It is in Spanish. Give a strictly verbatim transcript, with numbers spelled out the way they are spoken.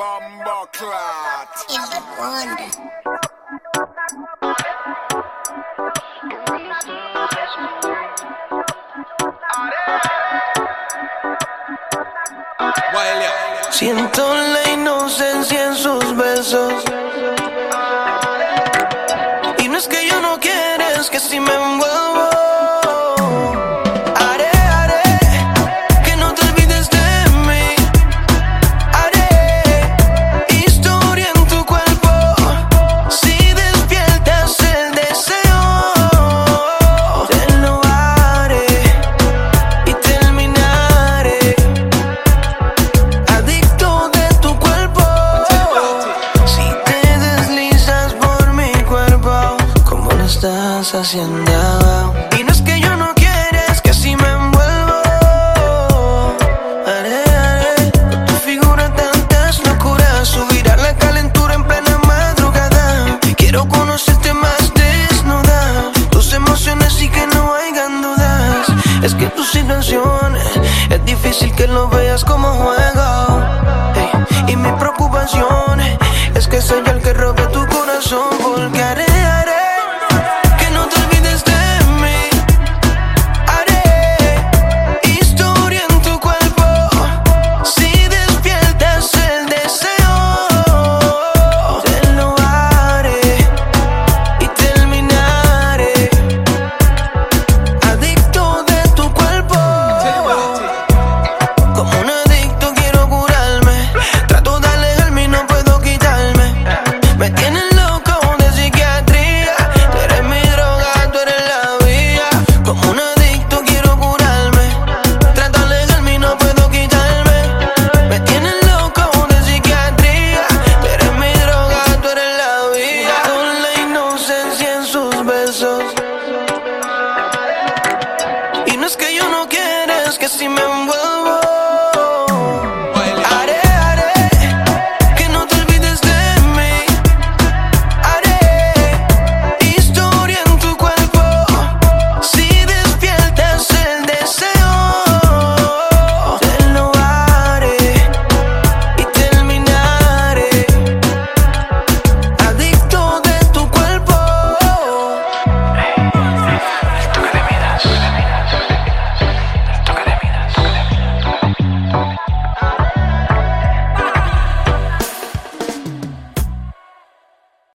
Bombo clot. In the wonder. Siento la inocencia en sus besos. Y no es que yo no quiera, es que si me envuelvo. Haré, haré que no te olvides de mí. Haré historia en tu cuerpo. Si despiertas el deseo, te lo haré y terminaré. Adicto de tu cuerpo. Si te deslizas por mi cuerpo, ¿cómo lo estás haciendo?